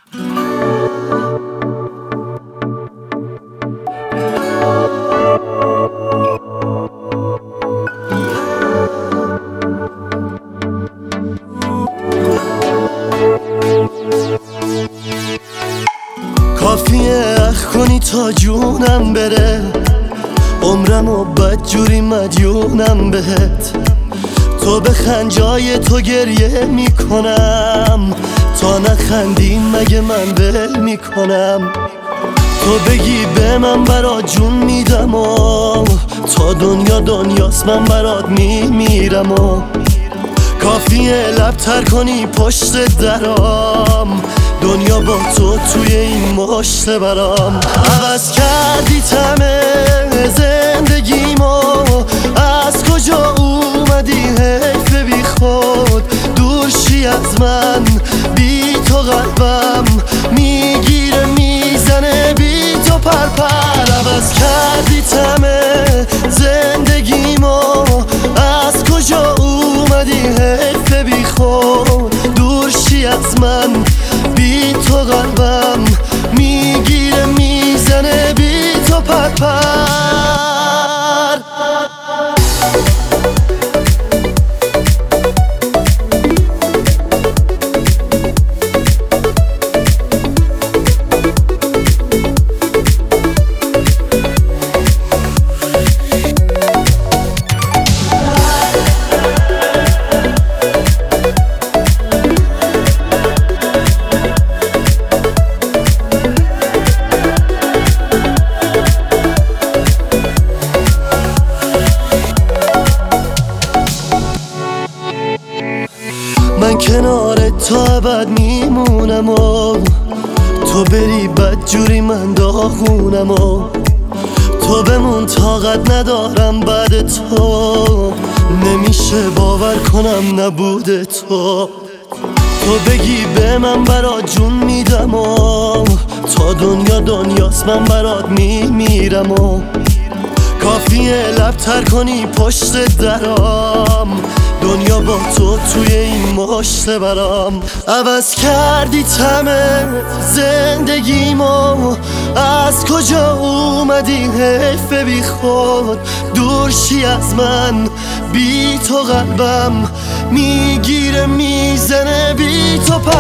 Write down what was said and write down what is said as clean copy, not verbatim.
کافیه اخ کنی تا جونم بره، عمرمو بدجوری مدیونم بهت. تو بخند جای تو گریه میکنم، تا نخندی مگه من ول میکنم. تو بگی به من برات جون میدم و تا دنیا دنیاست من برات میمیرم و کافیه لب تر کنی پشت درام، دنیا با تو توی این مشت برام. عوض کردی تمه زندگیمو، از کجا اومدی حیف بی خود، دور شی از من بی تو قلبم میگیره میزنه بی تو پرپر. عوض کردی تمه زندگیمو، از کجا اومدی حیف بی خود، دور شی از من بی تو قلبم میگیره میزنه بی تو پرپر. من کنار تا ابد میمونم و تو بری بدجوری من داغونم و تو بمون طاقت ندارم بعد تو، نمیشه باور کنم نبود تو. تو بگی به من برات جون میدم و تا دنیا دنیاست من برات میمیرم و کافیه لب تر کنی پشت درام، دنیا با تو توی این مشت برام. عوض کردی تمه زندگیمو، از کجا اومدی حیف بی خود، دور شی از من بی تو قلبم میگیره میزنه بی تو